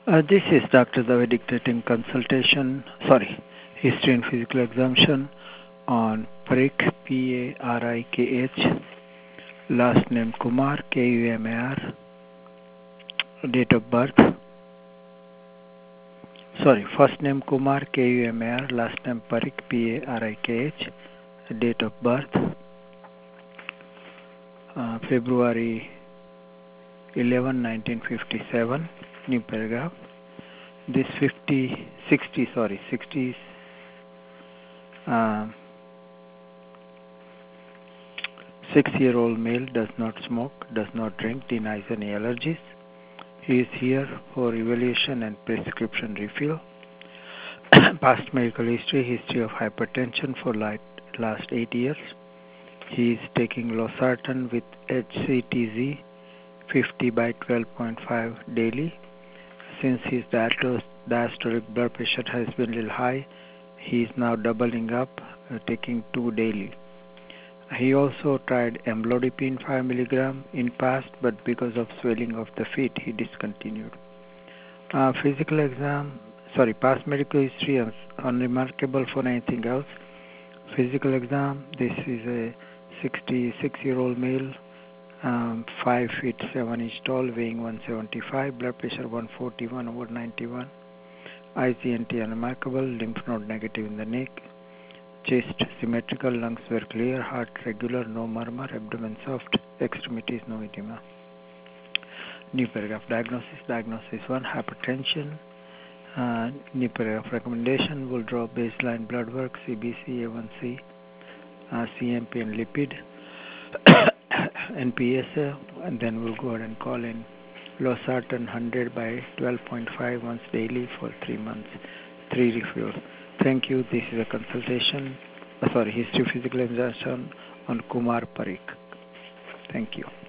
This is Dr. Zavid dictating consultation, history and physical examination on Parikh, P-A-R-I-K-H, last name Kumar, K-U-M-A-R, date of birth, first name Kumar, K-U-M-A-R, last name Parikh, P-A-R-I-K-H, date of birth, February 11, 1957, new paragraph. This 6-year-old male does not smoke, does not drink, denies any allergies. He is here for evaluation and prescription refill. Past medical history of hypertension for last 8 years. He is taking losartan with HCTZ 50 by 12.5 daily. Since his diastolic blood pressure has been a little high, he is now doubling up, taking 2 daily. He also tried amlodipine 5 mg in past, but because of swelling of the feet, he discontinued. Physical exam, past medical history unremarkable for anything else. Physical exam, this is a 66-year-old male, 5 feet 7 inch tall, weighing 175, blood pressure 141/91, IGNT unremarkable, lymph node negative in the neck, chest symmetrical, lungs were clear, heart regular, no murmur, abdomen soft, extremities no edema. New paragraph. Diagnosis 1, hypertension. New paragraph. Recommendation, will draw baseline blood work, CBC, A1C, CMP and lipid, and PSA, and then we'll go ahead and call in losartan 100 by 12.5 once daily for 3 months, 3 refills. Thank you. This is a consultation, history physical examination on Kumar Parikh. Thank you.